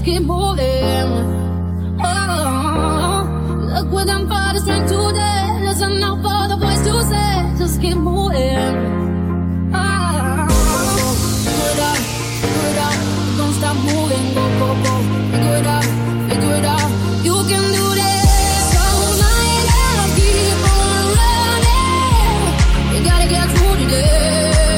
just keep moving. Oh, look what I'm for to strength today. Listen out for the voice to say, just keep moving. Oh, figure it out, don't stop moving. Go, go, go, figure it out, you can do this. So my love, keep on running. You gotta get through today.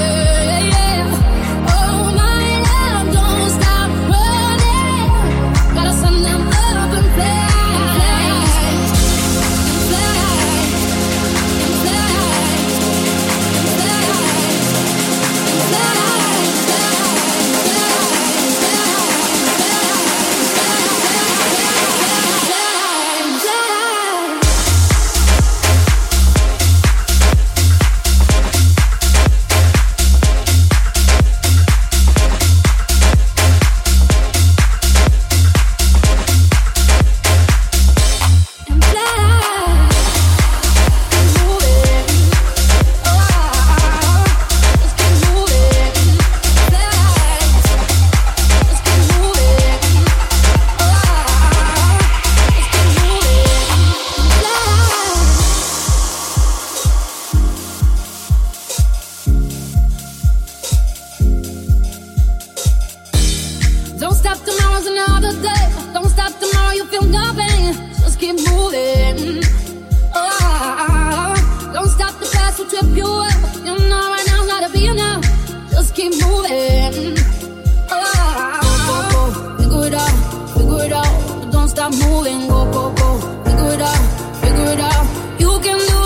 Don't stop, tomorrow's another day. Don't stop, tomorrow you feel nothing. Just keep moving. Oh, don't stop, the past will trip you up. You know right now gotta be enough. Just keep moving. Oh, figure it out. But don't stop moving. Go, go, go. Figure it out. You can do it.